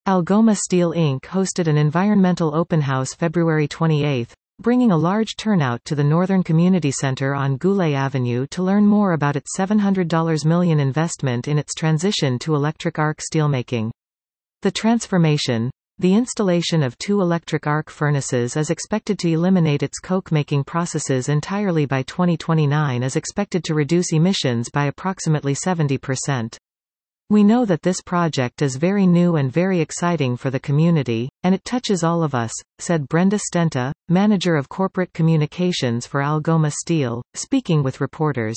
Algoma Steel Inc. hosted an environmental open house February 28, bringing a large turnout to the Northern Community Center on Goulet Avenue to learn more about its $700 million investment in its transition to electric arc steelmaking. The transformation, the installation of 2 electric arc furnaces, is expected to eliminate its coke-making processes entirely by 2029, is expected to reduce emissions by approximately 70%. We know that this project is very new and very exciting for the community, and it touches all of us, said Brenda Stenta, manager of corporate communications for Algoma Steel, speaking with reporters.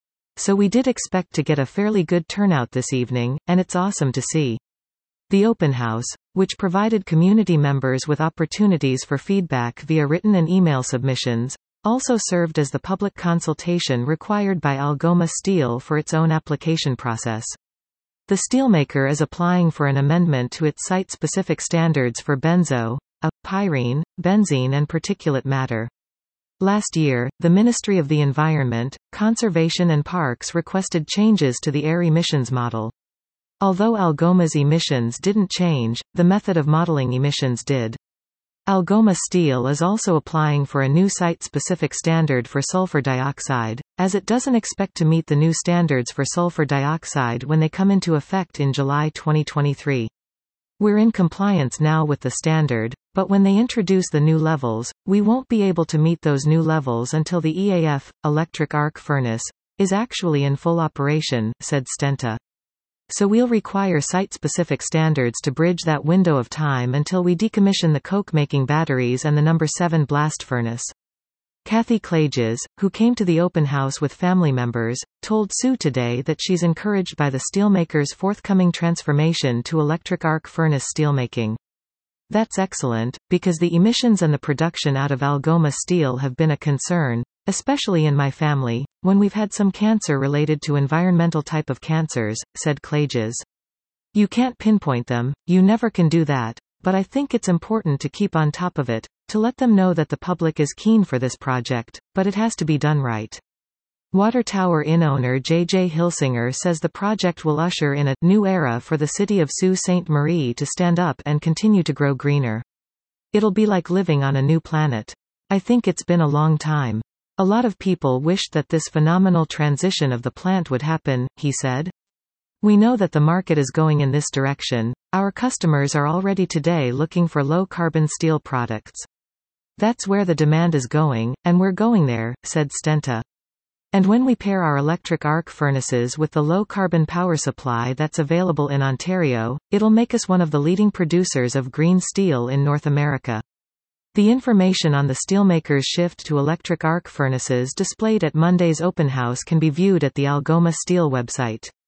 So we did expect to get a fairly good turnout this evening, and it's awesome to see. The open house, which provided community members with opportunities for feedback via written and email submissions, also served as the public consultation required by Algoma Steel for its own application process. The steelmaker is applying for an amendment to its site-specific standards for benzo, pyrene, benzene and particulate matter. Last year, the Ministry of the Environment, Conservation and Parks requested changes to the air emissions model. Although Algoma's emissions didn't change, the method of modeling emissions did. Algoma Steel is also applying for a new site-specific standard for sulfur dioxide, as it doesn't expect to meet the new standards for sulfur dioxide when they come into effect in July 2023. We're in compliance now with the standard, but when they introduce the new levels, we won't be able to meet those new levels until the EAF, electric arc furnace, is actually in full operation, said Stenta. So we'll require site-specific standards to bridge that window of time until we decommission the coke-making batteries and the No. 7 blast furnace. Kathy Klages, who came to the open house with family members, told Sue today that she's encouraged by the steelmaker's forthcoming transformation to electric arc furnace steelmaking. That's excellent, because the emissions and the production out of Algoma Steel have been a concern, especially in my family, when we've had some cancer related to environmental type of cancers, said Klages. You can't pinpoint them, you never can do that, but I think it's important to keep on top of it, to let them know that the public is keen for this project, but it has to be done right. Water Tower Inn owner J.J. Hilsinger says the project will usher in a new era for the city of Sault Ste. Marie to stand up and continue to grow greener. It'll be like living on a new planet. I think it's been a long time. A lot of people wished that this phenomenal transition of the plant would happen, he said. We know that the market is going in this direction. Our customers are already today looking for low-carbon steel products. That's where the demand is going, and we're going there, said Stenta. And when we pair our electric arc furnaces with the low-carbon power supply that's available in Ontario, it'll make us one of the leading producers of green steel in North America. The information on the steelmaker's shift to electric arc furnaces displayed at Monday's open house can be viewed at the Algoma Steel website.